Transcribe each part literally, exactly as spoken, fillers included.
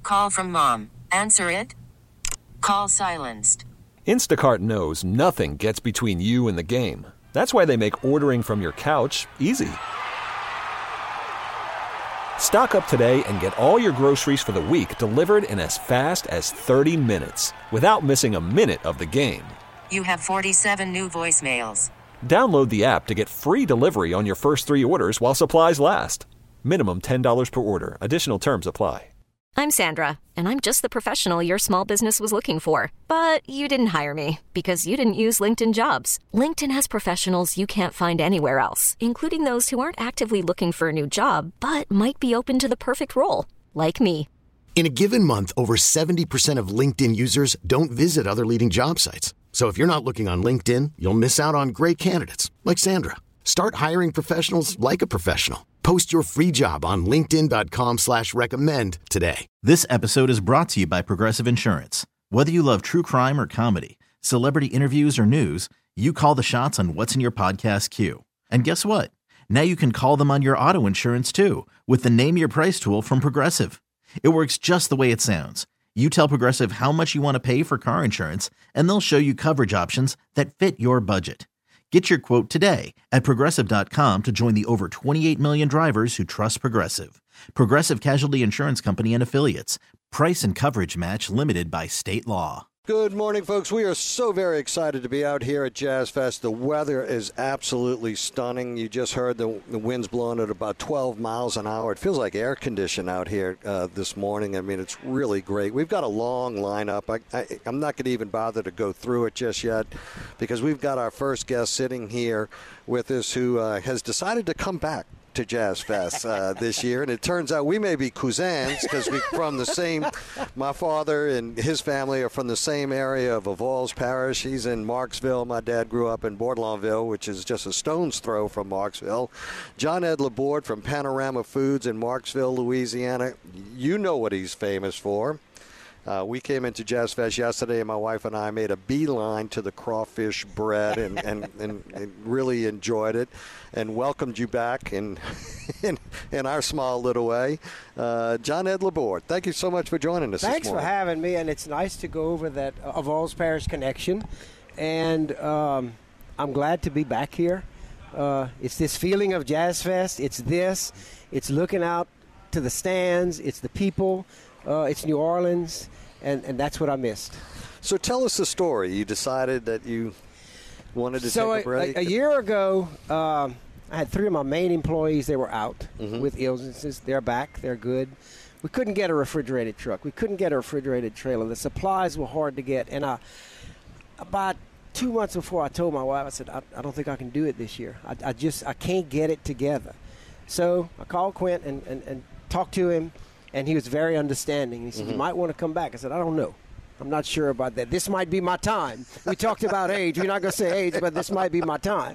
Call from mom. Answer it. Call silenced. Instacart knows nothing gets between you and the game. That's why they make ordering from your couch easy. Stock up today and get all your groceries for the week delivered in as fast as thirty minutes without missing a minute of the game. You have forty-seven new voicemails. Download the app to get free delivery on your first three orders while supplies last. Minimum ten dollars per order. Additional terms apply. I'm Sandra, and I'm just the professional your small business was looking for. But you didn't hire me because you didn't use LinkedIn Jobs. LinkedIn has professionals you can't find anywhere else, including those who aren't actively looking for a new job, but might be open to the perfect role, like me. In a given month, over seventy percent of LinkedIn users don't visit other leading job sites. So if you're not looking on LinkedIn, you'll miss out on great candidates like Sandra. Start hiring professionals like a professional. Post your free job on linkedin dot com slash recommend today. This episode is brought to you by Progressive Insurance. Whether you love true crime or comedy, celebrity interviews or news, you call the shots on what's in your podcast queue. And guess what? Now you can call them on your auto insurance too with the Name Your Price tool from Progressive. It works just the way it sounds. You tell Progressive how much you want to pay for car insurance, and they'll show you coverage options that fit your budget. Get your quote today at Progressive dot com to join the over twenty-eight million drivers who trust Progressive. Progressive Casualty Insurance Company and Affiliates. Price and coverage match limited by state law. Good morning, folks. We are so very excited to be out here at Jazz Fest. The weather is absolutely stunning. You just heard the, the wind's blowing at about twelve miles an hour. It feels like air conditioning out here uh, this morning. I mean, it's really great. We've got a long lineup. I, I, I'm not going to even bother to go through it just yet because we've got our first guest sitting here with us who uh, has decided to come back to Jazz Fest uh, this year, and it turns out we may be cousins because we're from the same. My father and his family are from the same area of Avoyelles Parish. He's in Marksville. My dad grew up in Bourdelainville, which is just a stone's throw from Marksville. John Ed Laborde from Panorama Foods in Marksville, Louisiana. You know what he's famous for. Uh, we came into Jazz Fest yesterday, and my wife and I made a beeline to the crawfish bread and, and, and, and really enjoyed it and welcomed you back in in, in our small little way. Uh, John Ed Laborde, thank you so much for joining us Thanks this morning. for having me, and it's nice to go over that uh, Avoyelles Parish connection. And um, I'm glad to be back here. Uh, it's this feeling of Jazz Fest. It's this. It's looking out to the stands. It's the people. Uh, it's New Orleans, and, and that's what I missed. So tell us the story. You decided that you wanted to so take a break? So a, a year ago, um, I had three of my main employees. They were out mm-hmm. with illnesses. They're back. They're good. We couldn't get a refrigerated truck. We couldn't get a refrigerated trailer. The supplies were hard to get. And I, about two months before I told my wife, I said, I, I don't think I can do it this year. I, I just I can't get it together. So I called Quint and, and, and talked to him. And he was very understanding. He said, mm-hmm. you might want to come back. I said, I don't know. I'm not sure about that. This might be my time. We talked about age. We're not going to say age, but this might be my time.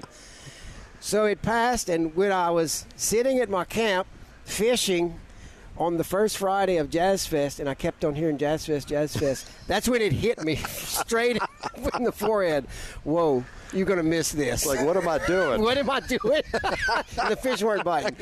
So it passed, and when I was sitting at my camp fishing on the first Friday of Jazz Fest, and I kept on hearing Jazz Fest, Jazz Fest, that's when it hit me straight in the forehead. Whoa, you're going to miss this. Like, what am I doing? What am I doing? The fish weren't biting.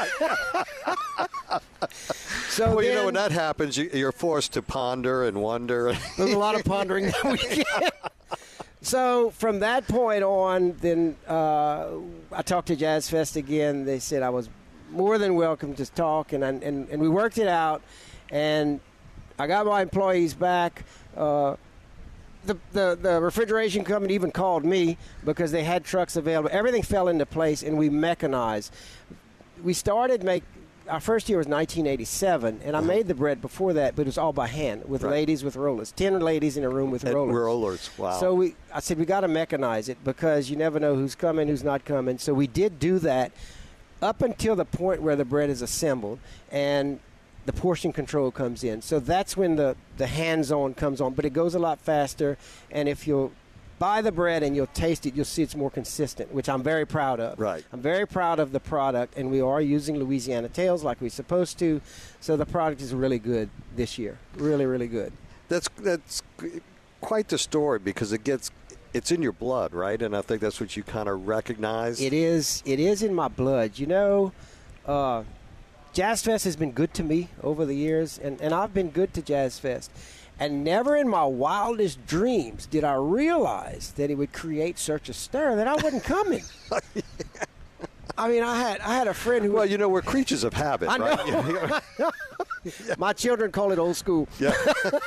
So well, then, you know, when that happens, you, you're forced to ponder and wonder. There's a lot of pondering that we get. So from that point on, then uh, I talked to Jazz Fest again. They said I was more than welcome to talk, and, and, and we worked it out. And I got my employees back. Uh, the, the, the refrigeration company even called me because they had trucks available. Everything fell into place, and we mechanized. We started make. Our first year was nineteen eighty-seven, and I uh-huh. made the bread before that, but it was all by hand with right. ladies with rollers. Ten ladies in a room with At rollers. rollers, wow. So we, I said, we got to mechanize it because you never know who's coming, who's not coming. So we did do that up until the point where the bread is assembled and the portion control comes in. So that's when the, the hands-on comes on, but it goes a lot faster, and if you'll buy the bread and you'll taste it, you'll see it's more consistent, which I'm very proud of. Right. I'm very proud of the product, and we are using Louisiana tails like we're supposed to, so the product is really good this year. Really, really good. That's that's quite the story because it gets it's in your blood, right? And I think that's what you kind of recognize. It is. It is in my blood. You know, uh, Jazz Fest has been good to me over the years, and, and I've been good to Jazz Fest. And never in my wildest dreams did I realize that it would create such a stir that I wasn't coming. yeah. I mean, I had I had a friend who. Well, you know, we're creatures of habit, I right? know. yeah. My children call it old school. Yeah.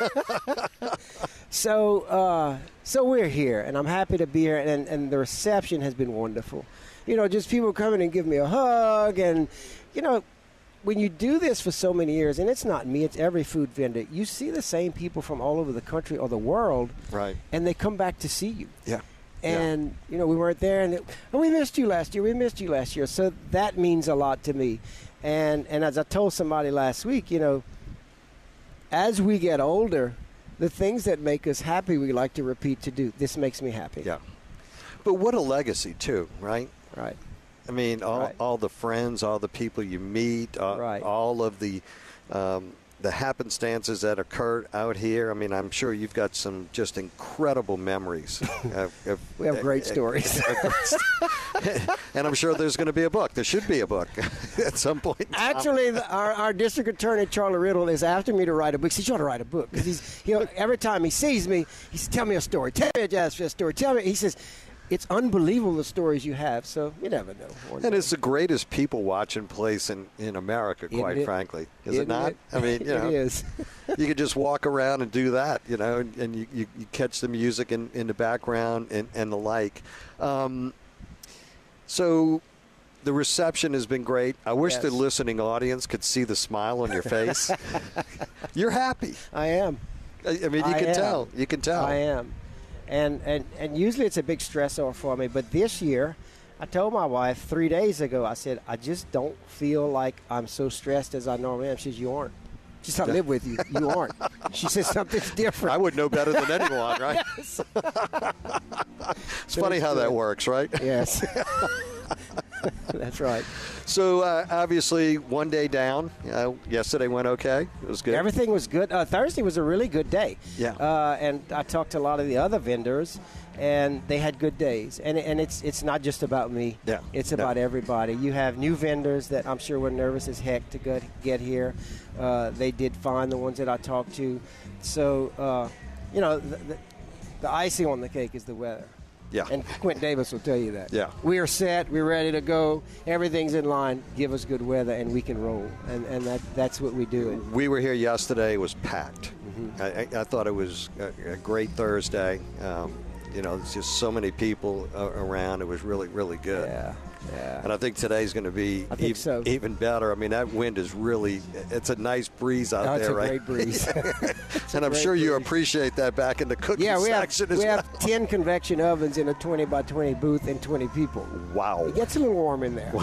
so, uh, so we're here, and I'm happy to be here, and, and the reception has been wonderful. You know, just people coming and giving me a hug, and you know. When you do this for so many years, and it's not me, it's every food vendor, you see the same people from all over the country or the world, right? And they come back to see you. Yeah. And, yeah. you know, we weren't there, and it, oh, we missed you last year, we missed you last year. So that means a lot to me. And, and as I told somebody last week, you know, as we get older, the things that make us happy we like to repeat to do. This makes me happy. Yeah. But what a legacy, too, right? Right. I mean, all, right. all the friends, all the people you meet, uh, right. all of the um, the happenstances that occurred out here. I mean, I'm sure you've got some just incredible memories. of, of, we have great uh, stories. And I'm sure there's going to be a book. There should be a book at some point. Actually, the, our, our district attorney, Charlie Riddle, is after me to write a book. He says, you ought to write a book. Because he's, you know, every time he sees me, he says, tell me a story. Tell me a Jazz Fest story. Tell me. He says, it's unbelievable the stories you have, so you never know. And day. It's the greatest people-watching place in, in America, quite it, frankly. Is it, it not? It, I mean, you know, it is. You could just walk around and do that, you know, and, and you, you, you catch the music in, in the background and, and the like. Um, so the reception has been great. I wish yes. the listening audience could see the smile on your face. You're happy. I am. I, I mean, you I can am. tell. You can tell. I am. And, and and usually it's a big stressor for me. But this year, I told my wife three days ago, I said, I just don't feel like I'm so stressed as I normally am. She says, you aren't. She said, I live with you. You aren't. She says, something's different. I would know better than anyone, right? Yes. It's so funny how good. That works, right? Yes. That's right. So, uh, obviously, one day down. Uh, yesterday went okay. It was good. Everything was good. Uh, Thursday was a really good day. Yeah. Uh, and I talked to a lot of the other vendors, and they had good days. And and it's it's not just about me. Yeah. It's about no. everybody. You have new vendors that I'm sure were nervous as heck to get, get here. Uh, they did fine, the ones that I talked to. So, uh, you know, the, the, the icing on the cake is the weather. Yeah. And Quentin Davis will tell you that. Yeah. We are set. We're ready to go. Everything's in line. Give us good weather, and we can roll. And and that that's what we do. We were here yesterday. It was packed. Mm-hmm. I, I thought it was a, a great Thursday. Um, you know, there's just so many people uh, around. It was really, really good. Yeah. Yeah. And I think today's going to be I think e- so. even better. I mean, that wind is really, it's a nice breeze out oh, there, right? It's a great breeze. And I'm sure breeze. you appreciate that back in the cooking yeah, we section have, as we well. have ten convection ovens in a twenty by twenty booth and twenty people. Wow. It gets a little warm in there.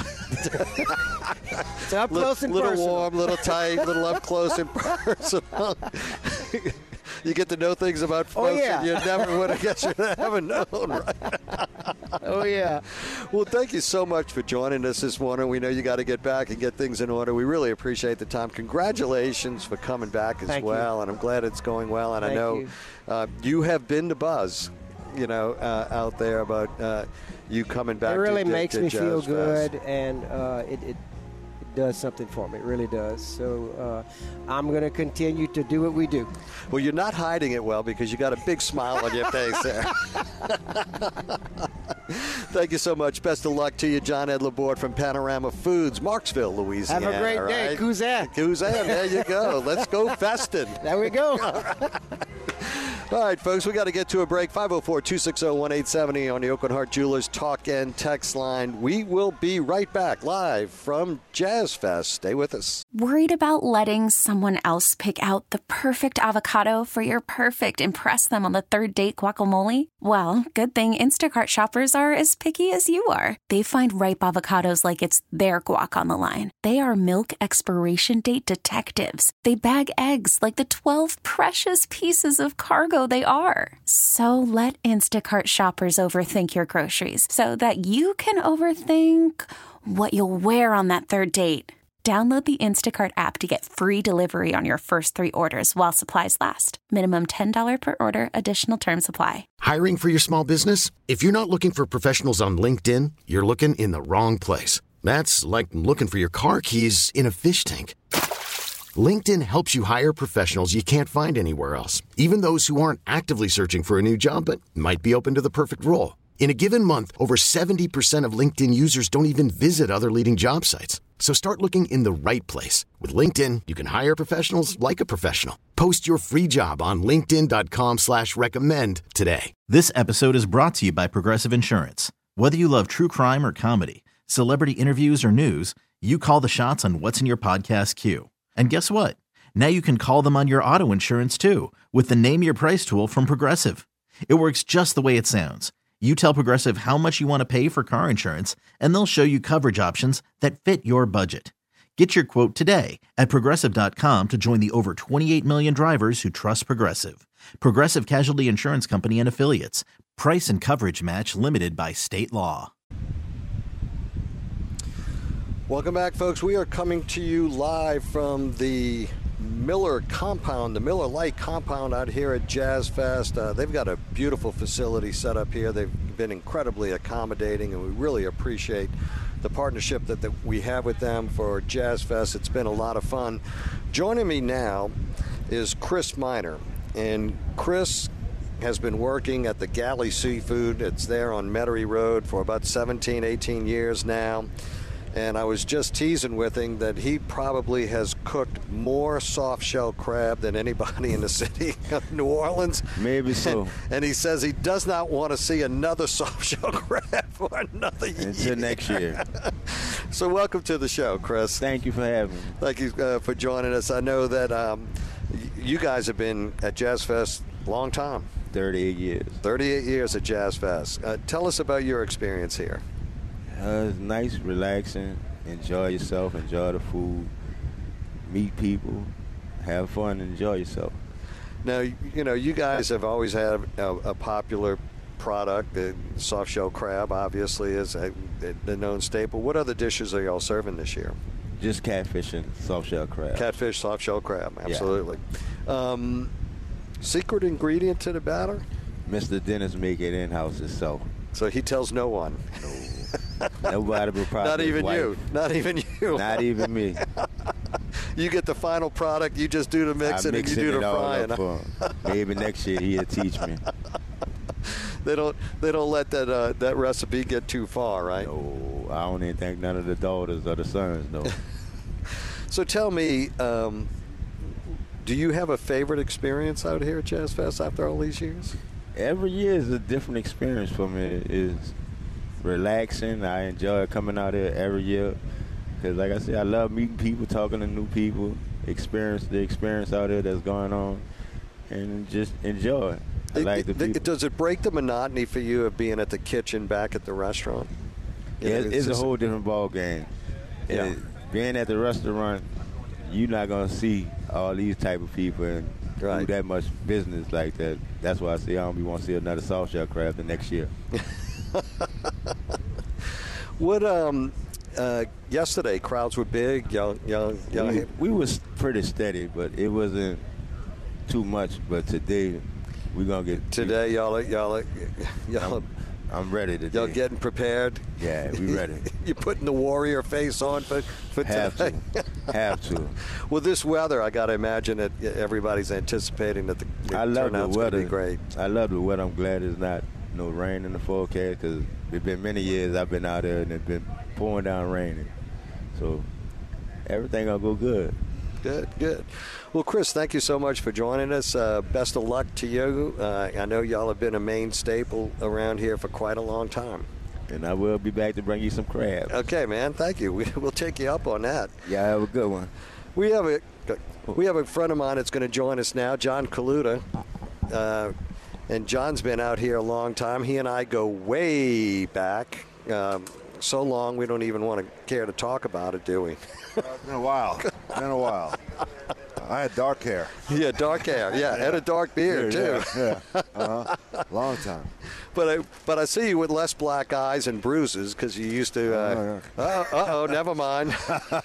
So up close and little personal. warm, little tight, little up close and personal. You get to know things about folks oh, yeah. that you never would have guessed you haven't known, right? Oh, yeah. Well, thank you so much for joining us this morning. We know you got to get back and get things in order. We really appreciate the time. Congratulations for coming back as thank well, you. and I'm glad it's going well. And thank I know you. Uh, you have been to buzz, you know, uh, out there about uh, you coming back. It really to, makes to, to me feel Jazz good, Fest. and uh, it, it does something for me. It really does. So uh, I'm going to continue to do what we do. Well, you're not hiding it well because you got a big smile on your face there. Thank you so much. Best of luck to you, John Ed Laborde from Panorama Foods, Marksville, Louisiana. Have a great day. Right? Kuzan. Kuzan, there you go. Let's go Festin. There we go. All right, folks, we got to get to a break. five oh four, two six oh, one eight seven oh on the Oakland Heart Jewelers Talk and Text line. We will be right back live from Jazz Fest. Stay with us. Worried about letting someone else pick out the perfect avocado for your perfect impress them on the third date guacamole? Well, good thing Instacart shoppers are as picky as you are. They find ripe avocados like it's their guac on the line. They are milk expiration date detectives. They bag eggs like the twelve precious pieces of cargo they are. So let Instacart shoppers overthink your groceries so that you can overthink what you'll wear on that third date. Download the Instacart app to get free delivery on your first three orders while supplies last. Minimum ten dollars per order. Additional terms apply. Hiring for your small business? If you're not looking for professionals on LinkedIn, you're looking in the wrong place. That's like looking for your car keys in a fish tank. LinkedIn helps you hire professionals you can't find anywhere else, even those who aren't actively searching for a new job but might be open to the perfect role. In a given month, over seventy percent of LinkedIn users don't even visit other leading job sites. So start looking in the right place. With LinkedIn, you can hire professionals like a professional. Post your free job on linkedin dot com slash recommend today. This episode is brought to you by Progressive Insurance. Whether you love true crime or comedy, celebrity interviews or news, you call the shots on what's in your podcast queue. And guess what? Now you can call them on your auto insurance too with the Name Your Price tool from Progressive. It works just the way it sounds. You tell Progressive how much you want to pay for car insurance, and they'll show you coverage options that fit your budget. Get your quote today at Progressive dot com to join the over twenty-eight million drivers who trust Progressive. Progressive Casualty Insurance Company and Affiliates. Price and coverage match limited by state law. Welcome back, folks. We are coming to you live from the Miller compound, the Miller Lite compound out here at Jazz Fest. Uh, they've got a beautiful facility set up here. They've been incredibly accommodating, and we really appreciate the partnership that, that we have with them for Jazz Fest. It's been a lot of fun. Joining me now is Chris Miner, and Chris has been working at the Galley Seafood. It's there on Metairie Road for about seventeen, eighteen years now. And I was just teasing with him that he probably has cooked more soft-shell crab than anybody in the city of New Orleans. Maybe so. And, and he says he does not want to see another soft-shell crab for another year. Until next year. So welcome to the show, Chris. Thank you for having me. Thank you uh, for joining us. I know that um, you guys have been at Jazz Fest a long time. thirty-eight years. thirty-eight years at Jazz Fest. Uh, tell us about your experience here. Uh, it's nice, relaxing, enjoy yourself, enjoy the food, meet people, have fun, and enjoy yourself. Now, you know, you guys have always had a, a popular product. The soft shell crab, obviously, is a, a known staple. What other dishes are y'all serving this year? Just catfish and soft shell crab. Catfish, soft shell crab, absolutely. Yeah. Um, secret ingredient to the batter? Mister Dennis make it in-house himself. So he tells no one? No. Nobody but probably Not even wife. you. Not even you. Not even me. You get the final product. You just do the mixing and you do the frying. For him. Maybe next year he'll teach me. They don't. They don't let that uh, that recipe get too far, right? No, I don't even think none of the daughters or the sons know. So tell me, um, do you have a favorite experience out here at Jazz Fest after all these years? Every year is a different experience for me. It is relaxing. I enjoy coming out here every year because, like I said, I love meeting people, talking to new people, experience the experience out here that's going on, and just enjoy it. I it, like the it, people. Does it break the monotony for you of being at the kitchen back at the restaurant? Yeah, You know, it's, it's just a whole different ball game. Yeah. And being at the restaurant, you're not going to see all these type of people and right. do that much business like that. That's why I say I don't be want to see another soft shell crab the next year. What um uh yesterday crowds were big, young young young we, we was pretty steady, but it wasn't too much. But today we're gonna get today y'all y'all y'all I'm, I'm ready today. y'all getting prepared. Yeah, we ready. You're putting the warrior face on for, for Have today. to. Have to. Well, this weather, I got to imagine that everybody's anticipating that the, the I love the turnout's going to weather. be great. I love the weather. I'm glad it's not no rain in the forecast because it's been many years I've been out there and it's been pouring down raining. So everything gonna go good. Good, good. Well, Chris, thank you so much for joining us. Uh, best of luck to you. Uh, I know y'all have been a main staple around here for quite a long time. And I will be back to bring you some crabs. Okay, man. Thank you. We, we'll take you up on that. Yeah, have a good one. We have a we have a friend of mine that's going to join us now, John Kaluta. Uh, and John's been out here a long time. He and I go way back. Um, so long we don't even want to care to talk about it, do we? Uh, it's been a while. Been a while. I had dark hair. Yeah, dark hair. Yeah, yeah. And a dark beard, yeah, too. Yeah, yeah. Uh-huh. Long time. But I, but I see you with less black eyes and bruises because you used to. Uh, oh, yeah. uh, uh-oh, never mind.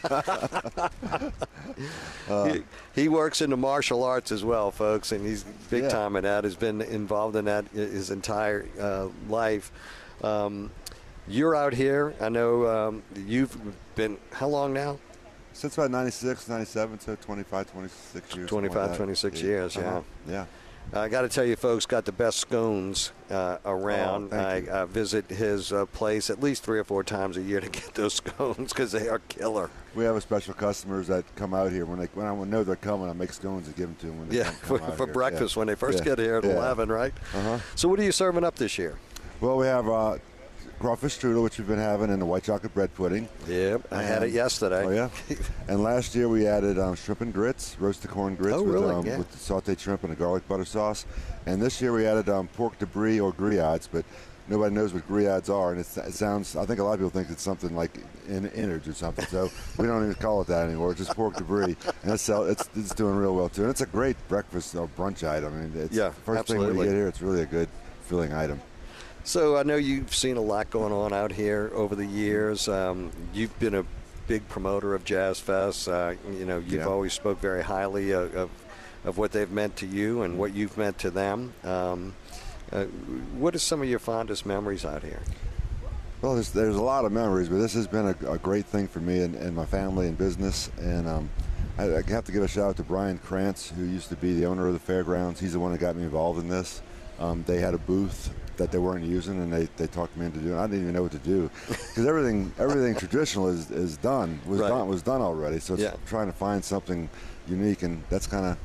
uh, he, he works in the martial arts as well, folks, and he's big yeah. time in that. Has been involved in that his entire uh, life. Um, you're out here. I know um, you've been, how long now? Since about ninety-six, ninety-seven, so twenty-five, twenty-six years. twenty-five, twenty-six yeah. years, yeah. Uh-huh. Yeah. I got to tell you, folks, got the best scones uh, around. Oh, I thank you. uh, visit his uh, place at least three or four times a year to get those scones because they are killer. We have a special customers that come out here when they when I know they're coming. I make scones and give them to them when they Yeah, come, for, come out for here. breakfast yeah. when they first yeah. get here at yeah. eleven, right? Uh-huh. So what are you serving up this year? Well, we have uh, crawfish strudel, which we've been having, and the white chocolate bread pudding. Yep, I had it yesterday. Oh, yeah? And last year we added um, shrimp and grits, roasted corn grits Oh, with, really? um, Yeah. with the sauteed shrimp and a garlic butter sauce. And this year we added um, pork debris or griots, but nobody knows what griots are. And it's, it sounds, I think a lot of people think it's something like in, innards or something. So we don't even call it that anymore. It's just pork debris. And it's, it's, it's doing real well, too. And it's a great breakfast or brunch item. I mean, it's Yeah, the first absolutely. thing when you get here, it's really a good filling item. So I know you've seen a lot going on out here over the years. Um, you've been a big promoter of Jazz Fest. Uh, you know, you've Yeah. always spoke very highly of, of of what they've meant to you and what you've meant to them. Um, uh, what are some of your fondest memories out here? Well, there's, there's a lot of memories, but this has been a, a great thing for me and, and my family and business. And um, I, I have to give a shout out to Brian Krantz, who used to be the owner of the fairgrounds. He's the one that got me involved in this. Um, they had a booth that they weren't using, and they, they talked me into doing it. I didn't even know what to do because everything everything traditional is, is done was Right. done was done already. So it's Yeah. trying to find something unique, and that's kind of.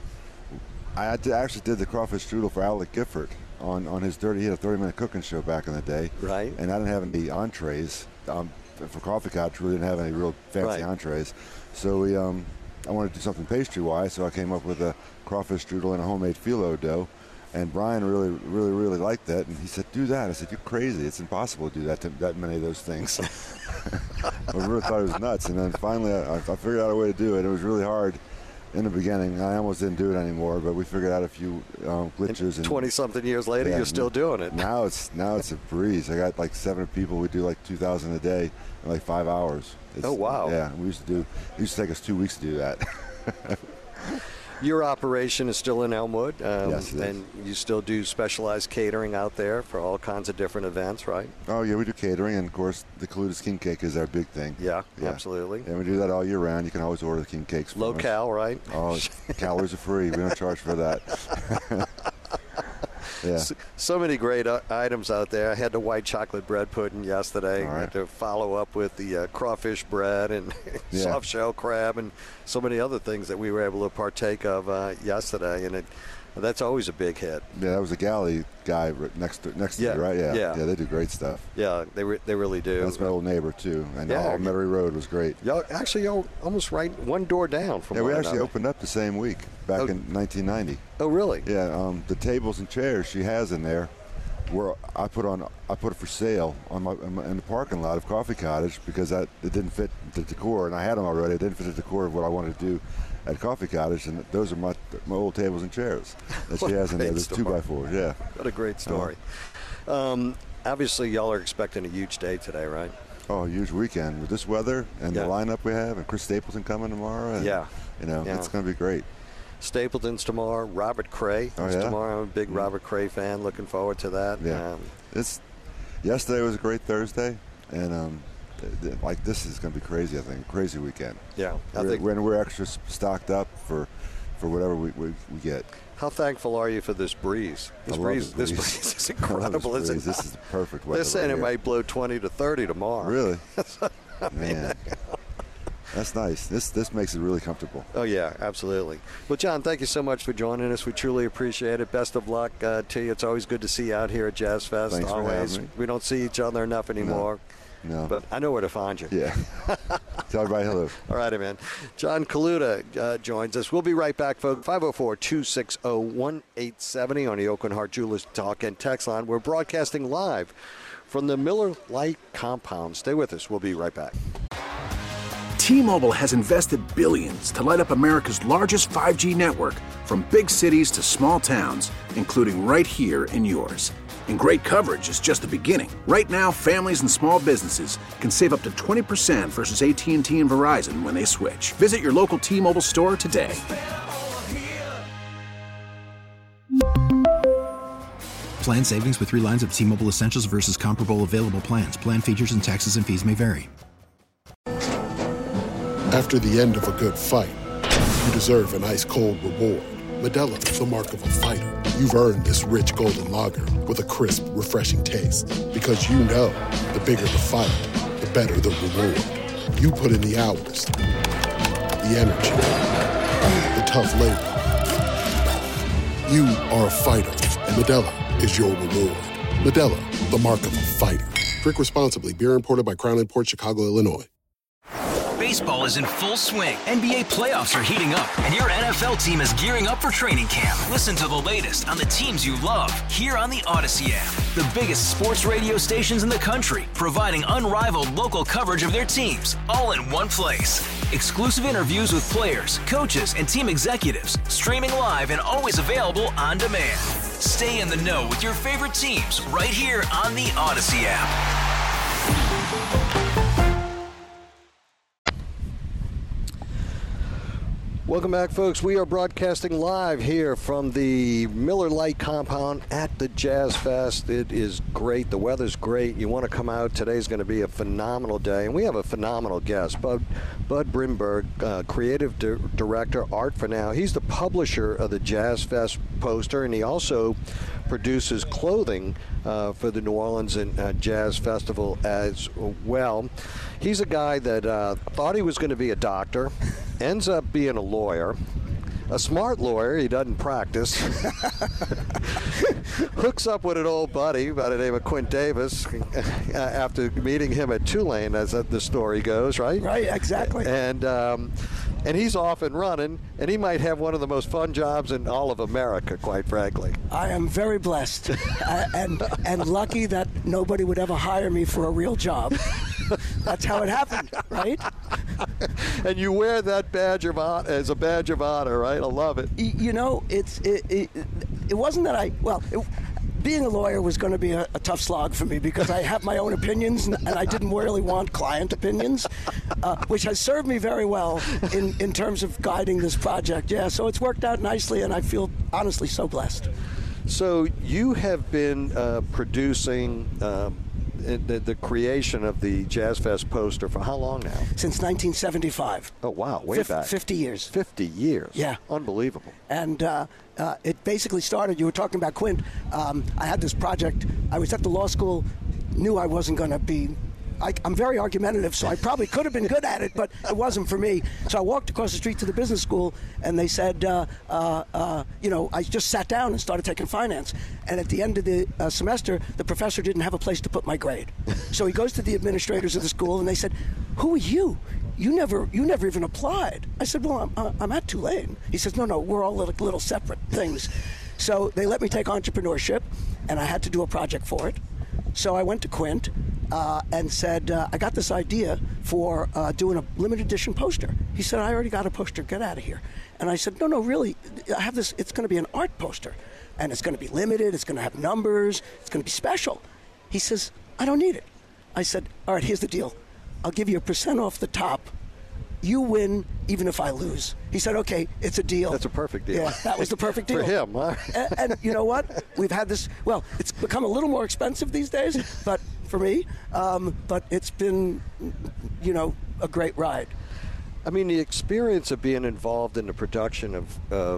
I had to- actually did the crawfish strudel for Alec Gifford on, on his thirty. He had a thirty-minute cooking show back in the day, Right. and I didn't have any entrees um, for Coffee Cottage. We didn't have any real fancy Right. entrees, so we um, I wanted to do something pastry-wise. So I came up with a crawfish strudel and a homemade phyllo dough. And Brian really, really, really liked that, and he said, "Do that." I said, "You're crazy. It's impossible to do that to that many of those things." I really thought it was nuts, and then finally, I, I figured out a way to do it. It was really hard in the beginning. I almost didn't do it anymore, but we figured out a few um, glitches. And twenty-something years later, yeah, you're still doing it. Now it's now it's a breeze. I got like seven people. We do like two thousand a day in like five hours. It's, Oh, wow. Yeah, we used to do. It used to take us two weeks to do that. Your operation is still in Elmwood, um, Yes, it is. and you still do specialized catering out there for all kinds of different events, right? Oh yeah, we do catering, and of course the Kaluda's King Cake is our big thing. Yeah, Yeah. absolutely. And we do that all year round. You can always order the king cakes from us. Low-cal, right? Oh, calories are free. We don't charge for that. yeah. S- So many great uh, items out there. I had the white chocolate bread pudding yesterday. All right. To follow up with the uh, crawfish bread and Yeah. soft shell crab and so many other things that we were able to partake of uh, yesterday. And it, that's always a big hit. Yeah, that was the galley guy right next to next to Yeah, you, right? Yeah. yeah. Yeah, they do great stuff. Yeah, they re- they really do. That's my old neighbor too. And Yeah. all Metairie Road was great. Y'all actually y'all almost right one door down from Yeah, we one actually another. opened up the same week back Oh. in nineteen ninety. Oh, really? Yeah, um, the tables and chairs she has in there, were I put on I put it for sale on my, in, my, in the parking lot of Coffee Cottage because that it didn't fit the decor, and I had them already. It didn't fit the decor of what I wanted to do at Coffee Cottage, and those are my my old tables and chairs that she What a has in there. great There's two story. by fours. Yeah. What a great story. Um, obviously, y'all are expecting a huge day today, right? Oh, a huge weekend with this weather and Yeah. the lineup we have, and Chris Stapleton coming tomorrow. And, Yeah. You know, Yeah. it's going to be great. Stapleton's tomorrow. Robert Cray Oh, is yeah? tomorrow. I'm a big Robert Cray fan. Looking forward to that. Yeah. Um, It's yesterday was a great Thursday, and um, th- th- like this is going to be crazy. I think crazy weekend. yeah. I We're, think. when we're extra s- stocked up for for whatever we, we, we get. How thankful are you for this breeze? This I love breeze. this This breeze. breeze is I love incredible, this isn't breeze. it? This is the perfect weather. They're saying right it here. might blow twenty to thirty tomorrow. Really? Man, that's nice. This this makes it really comfortable. Oh, yeah, absolutely. Well, John, thank you so much for joining us. We truly appreciate it. Best of luck uh, to you. It's always good to see you out here at Jazz Fest. Thanks for always. having me. We don't see each other enough anymore. No. But I know where to find you. Yeah. Tell everybody hello. All righty, man. John Kaluda uh, joins us. We'll be right back, folks. five oh four, two six oh, one eight seven oh on the Oakland Heart Jewelers Talk and Text line. We're broadcasting live from the Miller Lite compound. Stay with us. We'll be right back. T-Mobile has invested billions to light up America's largest five G network, from big cities to small towns, including right here in yours. And great coverage is just the beginning. Right now, families and small businesses can save up to twenty percent versus A T and T and Verizon when they switch. Visit your local T-Mobile store today. Plan savings with three lines of T-Mobile Essentials versus comparable available plans. Plan features and taxes and fees may vary. After the end of a good fight, you deserve an ice-cold reward. Modelo is the mark of a fighter. You've earned this rich golden lager with a crisp, refreshing taste. Because you know, the bigger the fight, the better the reward. You put in the hours, the energy, the tough labor. You are a fighter, and Modelo is your reward. Modelo, the mark of a fighter. Drink responsibly. Beer imported by Crown Imports, Chicago, Illinois. Baseball is in full swing. N B A playoffs are heating up, and your N F L team is gearing up for training camp. Listen to the latest on the teams you love here on the Odyssey app. The biggest sports radio stations in the country, providing unrivaled local coverage of their teams, all in one place. Exclusive interviews with players, coaches, and team executives, streaming live and always available on demand. Stay in the know with your favorite teams right here on the Odyssey app. Welcome back, folks. We are broadcasting live here from the Miller Lite compound at the Jazz Fest. It is great. The weather's great. You want to come out. Today's going to be a phenomenal day. And we have a phenomenal guest, Bud, Bud Brimberg, uh, creative di- director, Art for Now. He's the publisher of the Jazz Fest poster, and he also produces clothing uh, for the New Orleans and uh, Jazz Festival as well. He's a guy that uh, thought he was going to be a doctor, ends up being a lawyer, a smart lawyer. He doesn't practice. Hooks up with an old buddy by the name of Quint Davis after meeting him at Tulane, as the story goes, right? Right, exactly. And um, and he's off and running, and he might have one of the most fun jobs in all of America, quite frankly. I am very blessed uh, and and lucky that nobody would ever hire me for a real job. That's how it happened, right? And you wear that badge of honor as a badge of honor, right? I love it. You know, it's it, it, it wasn't that I, well, it, being a lawyer was going to be a, a tough slog for me because I have my own opinions, and, and I didn't really want client opinions, uh, which has served me very well in, in terms of guiding this project. Yeah, so it's worked out nicely, and I feel honestly so blessed. So you have been uh, producing um, the, the creation of the Jazz Fest poster for how long now? Since nineteen seventy-five. Oh, wow, way Fif- back. fifty years. fifty years. Yeah. Unbelievable. And uh, uh, it basically started, you were talking about Quint. Um, I had this project. I was at the law school, knew I wasn't going to be, I, I'm very argumentative, so I probably could have been good at it, but it wasn't for me. So I walked across the street to the business school, and they said, uh, uh, uh, you know, I just sat down and started taking finance. And at the end of the uh, semester, the professor didn't have a place to put my grade. So he goes to the administrators of the school, and they said, who are you? You never, you never even applied. I said, well, I'm, uh, I'm at Tulane. He says, no, no, we're all little, little separate things. So they let me take entrepreneurship, and I had to do a project for it. So I went to Quint uh, and said, uh, I got this idea for uh, doing a limited edition poster. He said, I already got a poster. Get out of here. And I said, no, no, really, I have this. It's going to be an art poster, and it's going to be limited. It's going to have numbers. It's going to be special. He says, I don't need it. I said, all right, here's the deal. I'll give you a percent off the top. You win even if I lose. He said, okay, it's a deal. That's a perfect deal. Yeah, that was the perfect deal. For him, huh? and, and you know what? We've had this, well, it's become a little more expensive these days, but for me, um, but it's been, you know, a great ride. I mean, the experience of being involved in the production of, of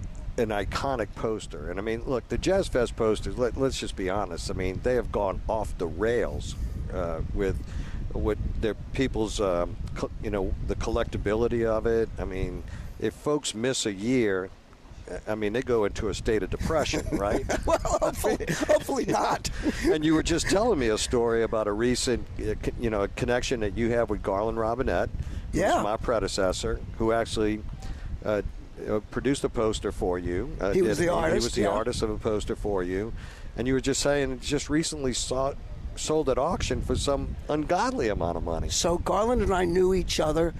an iconic poster. And I mean, look, the Jazz Fest posters, let, let's just be honest. I mean, they have gone off the rails uh, with with their people's, um, co- you know, the collectability of it. I mean, if folks miss a year, I mean, they go into a state of depression, right? Well, hopefully, hopefully not. And you were just telling me a story about a recent, you know, connection that you have with Garland Robinette, who's yeah. my predecessor, who actually uh, produced a poster for you. Uh, he was the artist. He was the yeah. artist of a poster for you. And you were just saying, just recently saw sold at auction for some ungodly amount of money. So Garland and I knew each other.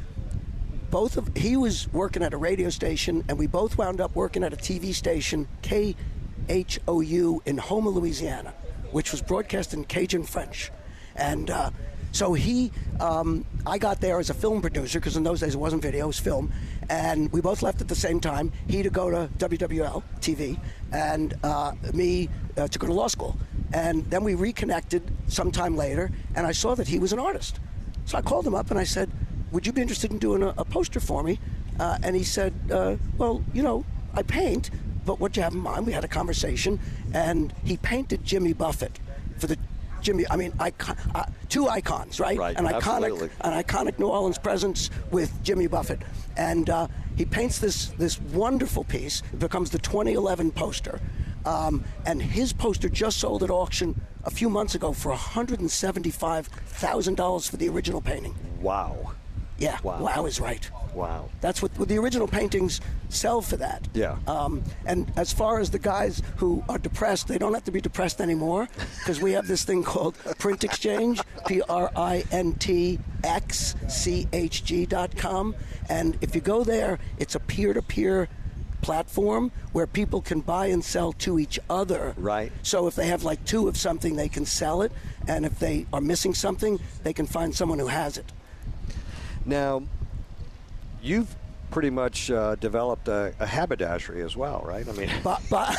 Both of he was working at a radio station, and we both wound up working at a T V station, K H O U in Houma, Louisiana, which was broadcast in Cajun French. And uh, So he, um, I got there as a film producer because in those days it wasn't video, it was film, and we both left at the same time. He to go to W W L T V, and uh, me uh, to go to law school. And then we reconnected sometime later, and I saw that he was an artist. So I called him up and I said, would you be interested in doing a, a poster for me? Uh, and he said, uh, well, you know, I paint, but what do you have in mind? We had a conversation, and he painted Jimmy Buffett for the Jimmy, I mean, icon, uh, two icons, right? Right, an iconic, absolutely. an iconic New Orleans presence with Jimmy Buffett, and uh, he paints this this wonderful piece. It becomes the twenty eleven poster, um, and his poster just sold at auction a few months ago for one hundred seventy-five thousand dollars for the original painting. Wow. Yeah, wow, wow is right. Wow. That's what, what the original paintings sell for that. Yeah. Um, and as far as the guys who are depressed, they don't have to be depressed anymore because we have this thing called Print Exchange, P R I N T X C H G dot com. And if you go there, it's a peer-to-peer platform where people can buy and sell to each other. Right. So if they have like two of something, they can sell it. And if they are missing something, they can find someone who has it. Now, you've pretty much uh, developed a, a haberdashery as well, right? I mean, but, but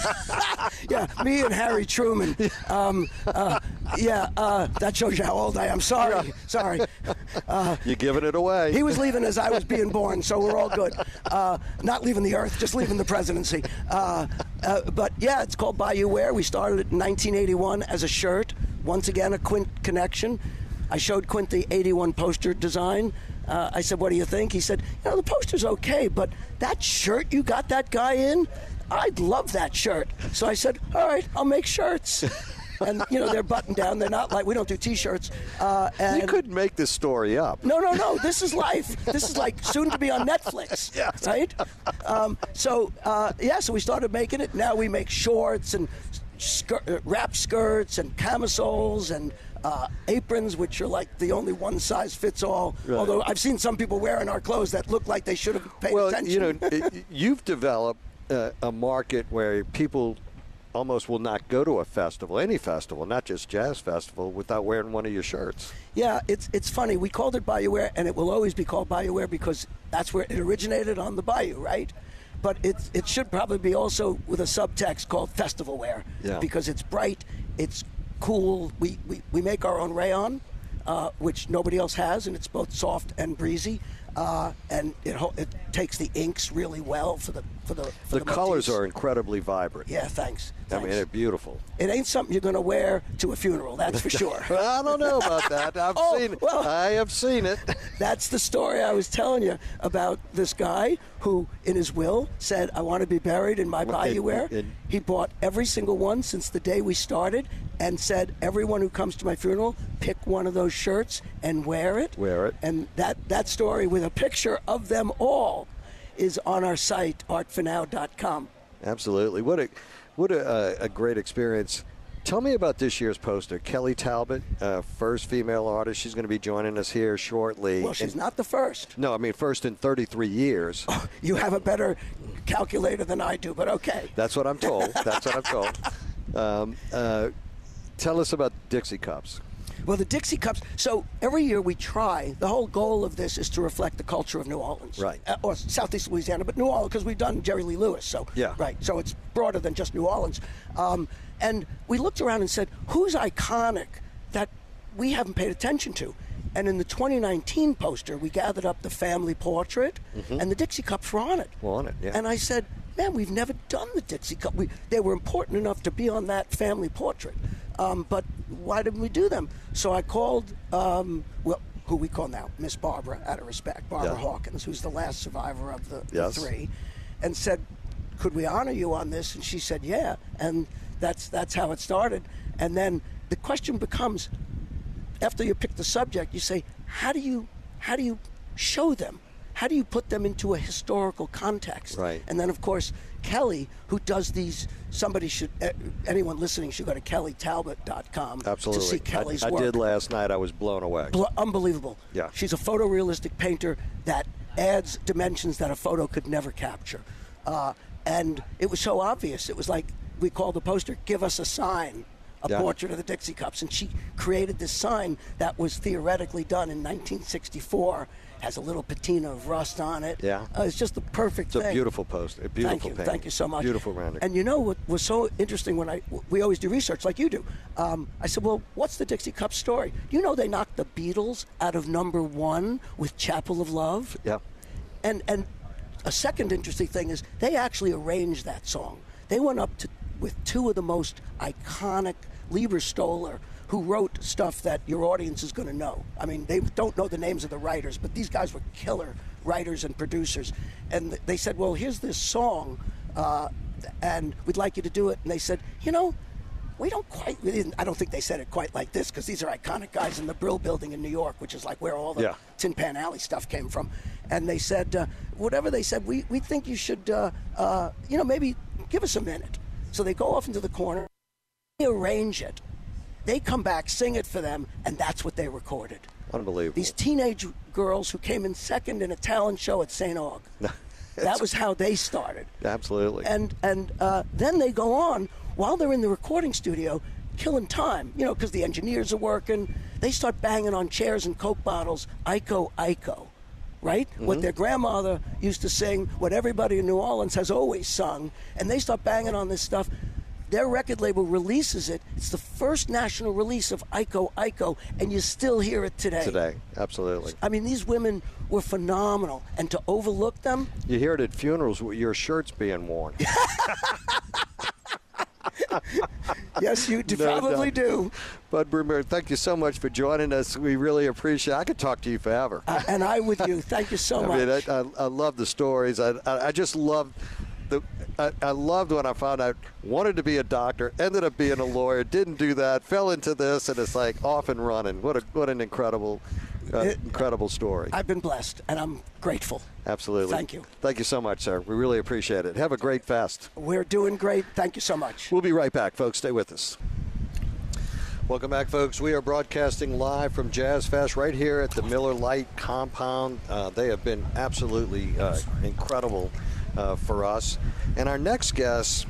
yeah, me and Harry Truman. Um, uh, yeah, uh, that shows you how old I am. Sorry, sorry. Uh, You're giving it away. He was leaving as I was being born, so we're all good. Uh, not leaving the earth, just leaving the presidency. Uh, uh, but yeah, it's called Bayou Wear. We started it in nineteen eighty-one as a shirt. Once again, a Quint connection. I showed Quint the eighty-one poster design. Uh, I said, what do you think? He said, you know, the poster's okay, but that shirt you got that guy in, I'd love that shirt. So I said, all right, I'll make shirts. And, you know, they're buttoned down. They're not like, we don't do T-shirts. Uh, and you couldn't make this story up. No, no, no. This is life. This is like soon to be on Netflix, yes. right? Um, so, uh, yeah, so we started making it. Now we make shorts and skirt, uh, wrap skirts and camisoles and Uh, aprons, which are like the only one size fits all. Right. Although I've seen some people wearing our clothes that look like they should have paid well, attention. Well, you know, you've developed uh, a market where people almost will not go to a festival, any festival, not just jazz festival, without wearing one of your shirts. Yeah, it's it's funny. We called it Bayou Wear, and it will always be called Bayou Wear because that's where it originated, on the bayou, right? But it it should probably be also with a subtext called Festival Wear, yeah. because it's bright, it's cool. We, we, we make our own rayon, uh, which nobody else has, and it's both soft and breezy, uh, and it ho- it takes the inks really well for the for the for the, the colors motifs. are incredibly vibrant. Yeah, thanks. I thanks. mean, they're beautiful. It ain't something you're going to wear to a funeral, that's for sure. I don't know about that. I've oh, seen it. Well, I have seen it. That's the story I was telling you about this guy who, in his will, said, I want to be buried in my Bayou Wear. He bought every single one since the day we started and said, everyone who comes to my funeral, pick one of those shirts and wear it. Wear it. And that, that story with a picture of them all is on our site, art for now dot com. Absolutely. What a what a, a great experience. Tell me about this year's poster. Kelly Talbot, uh, first female artist. She's going to be joining us here shortly. Well, she's and, not the first. No, I mean first in thirty-three years. Oh, you have a better calculator than I do, but okay. That's what I'm told. That's what I'm told. Um, uh, tell us about Dixie Cups. Well, the Dixie Cups, so every year we try, the whole goal of this is to reflect the culture of New Orleans. Right. Uh, or Southeast Louisiana, but New Orleans, because we've done Jerry Lee Lewis, so. Yeah. Right, so it's broader than just New Orleans. Um, and we looked around and said, who's iconic that we haven't paid attention to? And in the twenty nineteen poster, we gathered up the family portrait, mm-hmm. and the Dixie Cups were on it. Well, on it, yeah. And I said, man, we've never done the Dixie Cup. We, they were important enough to be on that family portrait. Um, but why didn't we do them? So I called, um, well, who we call now Miss Barbara, out of respect, Barbara yeah. Hawkins, who's the last survivor of the, yes. the three, and said, could we honor you on this? And she said, yeah. And that's that's how it started. And then the question becomes, after you pick the subject, you say, how do you how do you show them? How do you put them into a historical context? Right. And then, of course, Kelly, who does these, somebody should, anyone listening should go to kelly talbot dot com Absolutely. to see Kelly's I, I work. I did last night. I was blown away. Bl- unbelievable. Yeah. She's a photorealistic painter that adds dimensions that a photo could never capture. Uh, and it was so obvious. It was like we called the poster, give us a sign. a Yeah. portrait of the Dixie Cups, and she created this sign that was theoretically done in nineteen sixty-four. Has a little patina of rust on it. Yeah. Uh, it's just the perfect It's thing. a beautiful poster. A beautiful Thank you. painting. Thank you so much. Beautiful rendering. And you know what was so interesting when I we always do research like you do. Um, I said, well, what's the Dixie Cup story? Do you know they knocked the Beatles out of number one with Chapel of Love? Yeah. And and a second interesting thing is they actually arranged that song. They went up to with two of the most iconic, Lieber Stoller, who wrote stuff that your audience is going to know. I mean, they don't know the names of the writers, but these guys were killer writers and producers. And they said, well, here's this song, uh, and we'd like you to do it. And they said, you know, we don't quite, we didn't, I don't think they said it quite like this, because these are iconic guys in the Brill Building in New York, which is like where all the Yeah. Tin Pan Alley stuff came from. And they said, uh, whatever they said, we, we think you should, uh, uh, you know, maybe give us a minute. So they go off into the corner, they arrange it. They come back, sing it for them, and that's what they recorded. Unbelievable. These teenage girls who came in second in a talent show at Saint Aug. That was how they started. Absolutely. And and uh, then they go on, while they're in the recording studio, killing time, you know, because the engineers are working. They start banging on chairs and Coke bottles, Iko, Iko, right? Mm-hmm. What their grandmother used to sing, what everybody in New Orleans has always sung. And they start banging on this stuff. Their record label releases it. It's the first national release of Iko Iko, and you still hear it today. Today, absolutely. I mean, these women were phenomenal, and to overlook them. You hear it at funerals with your shirts being worn. Yes, you do, No probably doubt. do. Bud Brumer, thank you so much for joining us. We really appreciate it. I could talk to you forever. Uh, and I with you. Thank you so I much. mean, I, I, I love the stories. I, I, I just love the. I, I loved when I found out wanted to be a doctor, ended up being a lawyer, didn't do that, fell into this, and it's like off and running. What a what an incredible, uh, It- incredible story. I've been blessed, and I'm grateful. Absolutely. Thank you. Thank you so much, sir. We really appreciate it. Have a great fest. We're doing great. Thank you so much. We'll be right back, folks. Stay with us. Welcome back, folks. We are broadcasting live from Jazz Fest right here at the Miller Lite compound. Uh, they have been absolutely uh, incredible uh, for us. And our next guest,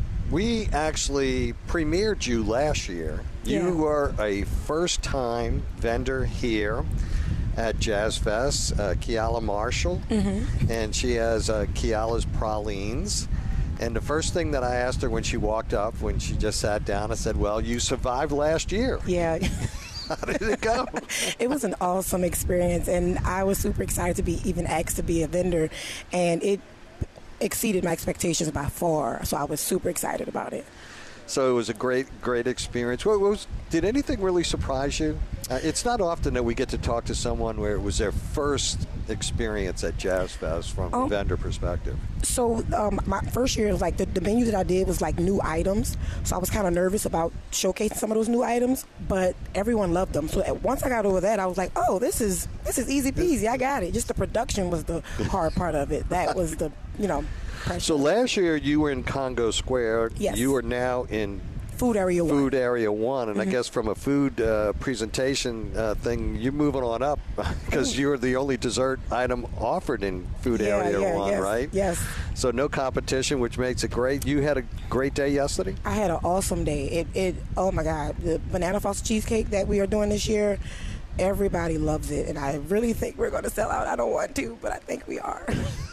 we actually premiered you last year. Yeah. You were a first-time vendor here at Jazz Fest, uh, Kiala Marshall, Mm-hmm. and she has uh, Kiala's Pralines. And the first thing that I asked her when she walked up, when she just sat down, I said, well, you survived last year. Yeah. How did it go? It was an awesome experience, and I was super excited to be even asked to be a vendor, and it exceeded my expectations by far, so I was super excited about it. So it was a great, great experience. What was? Did anything really surprise you? Uh, it's not often that we get to talk to someone where it was their first experience at Jazz Fest from Oh. a vendor perspective. So um, my first year, like the, the menu that I did was like new items, so I was kind of nervous about showcasing some of those new items, but everyone loved them. So at, once I got over that, I was like, oh, this is this is easy peasy. I got it. Just the production was the hard part of it. That was the, you know, pressure. So last year you were in Congo Square. Yes. You are now in Food Area One. Food Area One, and Mhm. I guess from a food uh, presentation uh, thing, you're moving on up because you're the only dessert item offered in Food Yeah, Area yeah, One, yes, right? yes. So no competition, which makes it great. You had a great day yesterday. I had an awesome day. It, it, oh my God, the banana frosted cheesecake that we are doing this year, everybody loves it, and I really think we're going to sell out. I don't want to, but I think we are.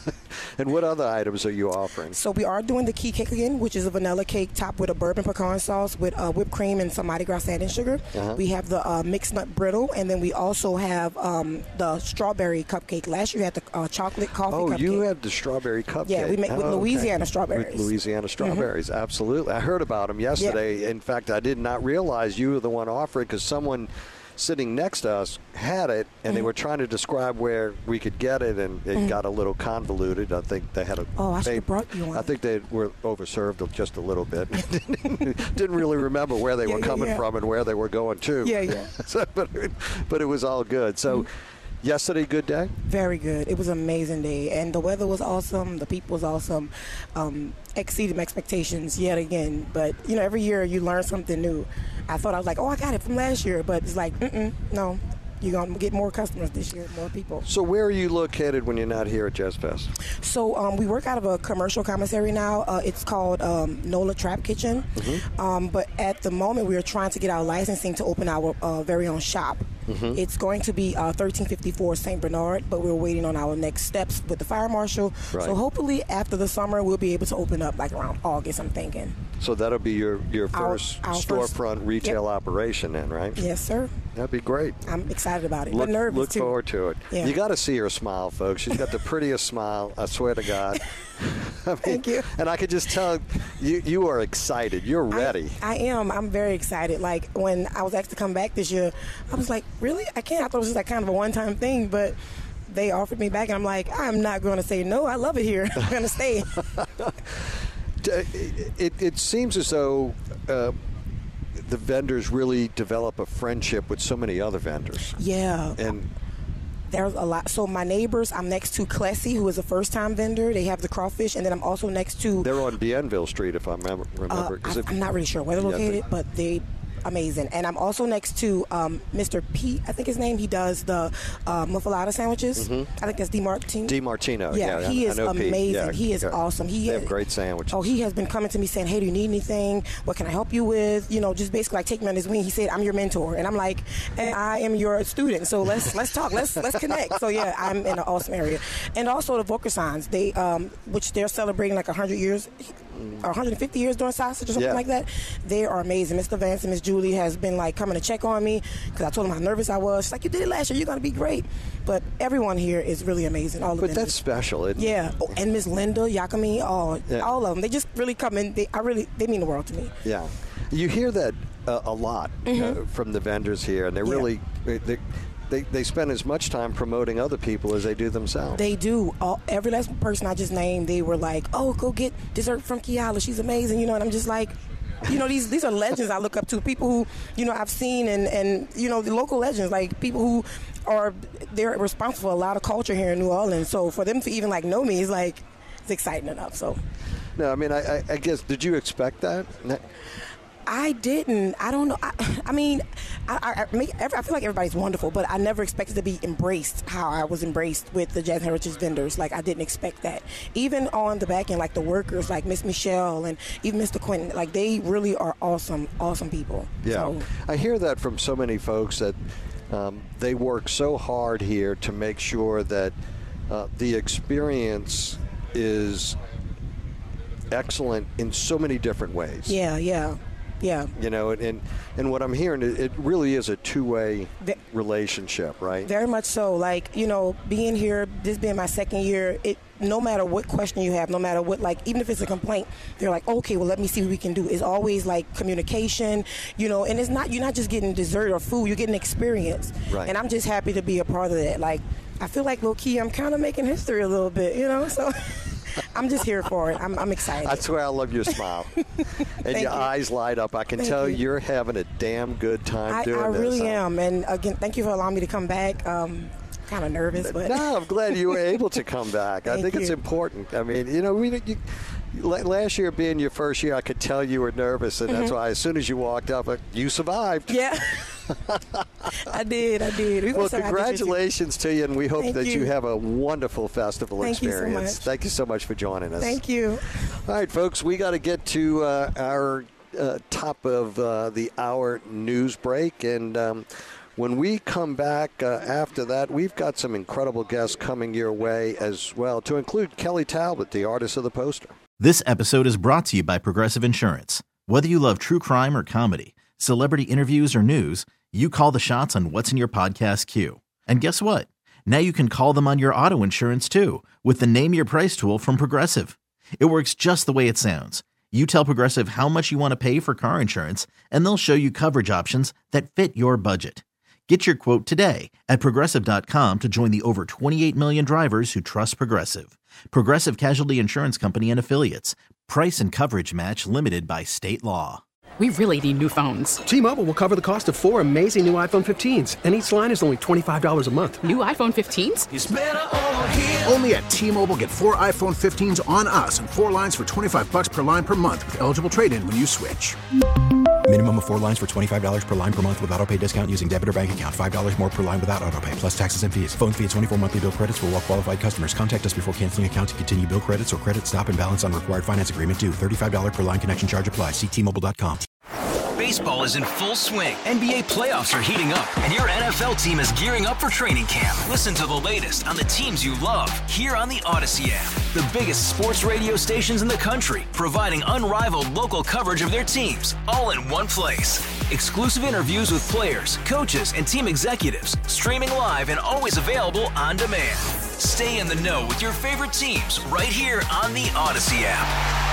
And what other items are you offering? So we are doing the key cake again, which is a vanilla cake topped with a bourbon pecan sauce with uh, whipped cream and some Mardi Gras satin sugar. Uh-huh. We have the uh, mixed nut brittle, and then we also have um, the strawberry cupcake. Last year we had the uh, chocolate coffee Oh, cupcake. you had the strawberry cupcake. Yeah, we make with Oh, okay. Louisiana strawberries. With Louisiana strawberries, absolutely. I heard about them yesterday. In fact, I did not realize you were the one offering because someone sitting next to us had it, and they Mhm. were trying to describe where we could get it, and it Mhm. got a little convoluted. I think they had a. Oh, I should they- have brought you one. I think they were overserved just a little bit. Didn't really remember where they Yeah, were yeah, coming yeah. from and where they were going to. Yeah, yeah. so, but, it, but it was all good. So, yesterday, good day? Very good. It was an amazing day, and the weather was awesome. The people was awesome. Um, exceeded my expectations yet again. But you know, every year you learn something new. I thought I was like, oh, I got it from last year, but it's like, mm-mm, no, you're going to get more customers this year, more people. So where are you located when you're not here at Jazz Fest? So um, we work out of a commercial commissary now. Uh, it's called um, Nola Trap Kitchen. Mm-hmm. Um, but at the moment, we are trying to get our licensing to open our uh, very own shop. Mm-hmm. It's going to be uh, thirteen fifty-four Saint Bernard, but we're waiting on our next steps with the fire marshal. Right. So hopefully after the summer, we'll be able to open up like around August, I'm thinking. So that'll be your, your first our, our storefront first, retail yep. operation then, right? Yes, sir. That'd be great. I'm excited about it. Look, but nervous look too. forward to it. Yeah. You got to see her smile, folks. She's got the prettiest smile, I swear to God. I mean, Thank you. And I could just tell you you are excited. You're ready. I, I am. I'm very excited. Like, when I was asked to come back this year, I was like, really? I can't. I thought it was just like kind of a one-time thing, but they offered me back, and I'm like, I'm not going to say no. I love it here. I'm going to stay. It, it, it seems as though uh, the vendors really develop a friendship with so many other vendors. Yeah. And there's a lot. So my neighbors, I'm next to Clessy, who is a first-time vendor. They have the crawfish, and then I'm also next to. They're on Bienville Street, if I remember. remember. Uh, I, I'm not really sure where they're located, yeah, but they. Amazing. And I'm also next to um, Mister Pete, I think his name. He does the uh, muffalata sandwiches. Mm-hmm. I think that's DiMartino. DiMartino. Yeah, yeah he I, is I amazing. Yeah, he is yeah. awesome. He they has, have great sandwiches. Oh, he has been coming to me saying, hey, do you need anything? What can I help you with? You know, just basically like take me on his wing. He said, I'm your mentor. And I'm like, and I am your student. So let's let's talk. Let's let's connect. So yeah, I'm in an awesome area. And also the Vokersons, they um, which they're celebrating like one hundred years. one hundred fifty years doing sausage or something yeah. like that. They are amazing. Mister Vance and Miss Julie has been like coming to check on me because I told them how nervous I was. She's like, you did it last year. You're going to be great. But everyone here is really amazing. All of them. But that's special, isn't yeah. it? Oh, and Miss Linda, Yakami, oh, yeah. all of them. They just really come in. They, I really, they mean the world to me. Yeah. You hear that uh, a lot mm-hmm. uh, from the vendors here, and they yeah. really, they, They, they spend as much time promoting other people as they do themselves. They do. All, every last person I just named, they were like, oh, go get dessert from Kiala. She's amazing. You know, and I'm just like, you know, these these are legends I look up to. People who, you know, I've seen and, and you know, the local legends, like people who are, they're responsible for a lot of culture here in New Orleans. So for them to even, like, know me is, like, it's exciting enough. So. No, I mean, I, I, I guess, did you expect that? I didn't. I don't know. I, I mean, I, I, make, I feel like everybody's wonderful, but I never expected to be embraced how I was embraced with the Jazz Heritage vendors. Like, I didn't expect that. Even on the back end, like the workers, like Miss Michelle and even Mister Quentin, like they really are awesome, awesome people. Yeah, so. I hear that from so many folks that um, they work so hard here to make sure that uh, the experience is excellent in so many different ways. Yeah, yeah. Yeah. You know, and and what I'm hearing, it really is a two-way relationship, right? Very much so. Like, you know, being here, this being my second year, it no matter what question you have, no matter what, like, even if it's a complaint, they're like, okay, well, let me see what we can do. It's always, like, communication, you know, and it's not, you're not just getting dessert or food, you're getting experience. Right. And I'm just happy to be a part of that. Like, I feel like, low-key, I'm kind of making history a little bit, you know, so... I'm just here for it. I'm, I'm excited. That's why I love your smile. And your you. eyes light up. I can thank tell you. you're having a damn good time I, doing I this. I really huh? am. And, again, thank you for allowing me to come back. Um, kind of nervous, but... No, I'm glad you were able to come back. I think you. it's important. I mean, you know, we... You, last year being your first year, I could tell you were nervous, and mm-hmm. that's why as soon as you walked up, you survived. Yeah. I did, I did. We well, congratulations to you, and we hope Thank that you. you have a wonderful festival Thank experience. You so much. Thank you so much for joining us. Thank you. All right, folks, we got to get to uh, our uh, top of uh, the hour news break, and um, when we come back uh, after that, we've got some incredible guests coming your way as well, to include Kelly Talbot, the artist of the poster. This episode is brought to you by Progressive Insurance. Whether you love true crime or comedy, celebrity interviews or news, you call the shots on what's in your podcast queue. And guess what? Now you can call them on your auto insurance too with the Name Your Price tool from Progressive. It works just the way it sounds. You tell Progressive how much you want to pay for car insurance, and they'll show you coverage options that fit your budget. Get your quote today at Progressive dot com to join the over twenty-eight million drivers who trust Progressive. Progressive Casualty Insurance Company and Affiliates. Price and coverage match limited by state law. We really need new phones. T-Mobile will cover the cost of four amazing new iPhone fifteens, and each line is only twenty-five dollars a month. New iPhone fifteens? It's better over here. Only at T-Mobile, get four iPhone fifteens on us and four lines for twenty-five bucks per line per month with eligible trade-in when you switch. Minimum of four lines for twenty-five dollars per line per month with autopay discount using debit or bank account. five dollars more per line without autopay, plus taxes and fees. Phone fee at twenty-four monthly bill credits for well qualified customers. Contact us before canceling account to continue bill credits or credit stop and balance on required finance agreement due. thirty-five dollars per line connection charge applies. See T Mobile dot com. Baseball is in full swing. N B A playoffs are heating up, and your N F L team is gearing up for training camp. Listen to the latest on the teams you love here on the Odyssey app. The biggest sports radio stations in the country, providing unrivaled local coverage of their teams, all in one place. Exclusive interviews with players, coaches, and team executives, streaming live and always available on demand. Stay in the know with your favorite teams right here on the Odyssey app.